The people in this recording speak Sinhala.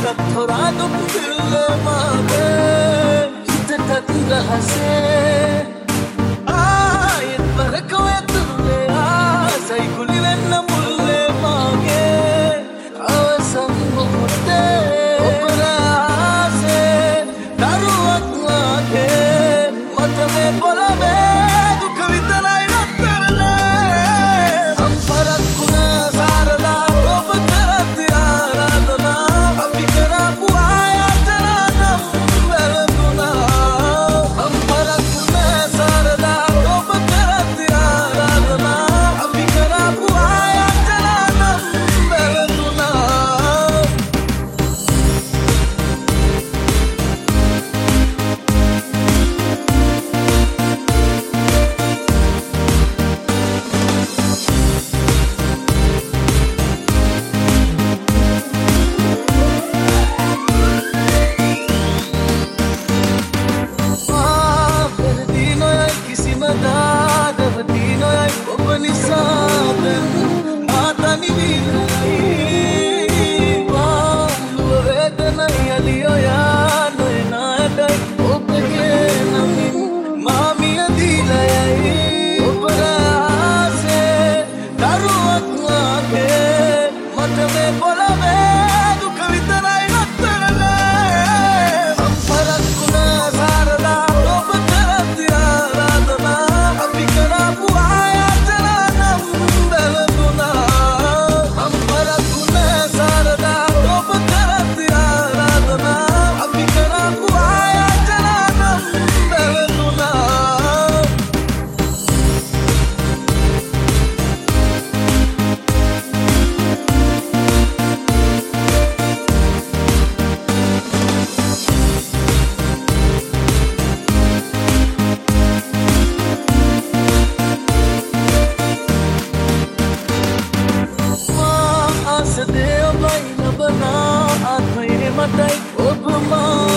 थोड़ा दुख दिल मांगे हितට දිරහසේ ආයෙත් වරකෝ තුලේ ආසයි කුලි වෙන්න මුල්ලේ මාගේ අවසන් මොහොතේ ඔබට ආසේ දරුවක් වාගේ මට මේ පොළවේ දුක විතරයි නතරනේ සම්පරක් වුණා සාරලා ඔබ කරත් ආරාධනා අපි කරපු ආයතන නම් වැළඳුනා සම්පරක් වුණා සාරලා ඔබ කරත් ආරාධනා අපි කරපු ආයතන නම් වැළඳුනා Sedih baina bana athai matai obma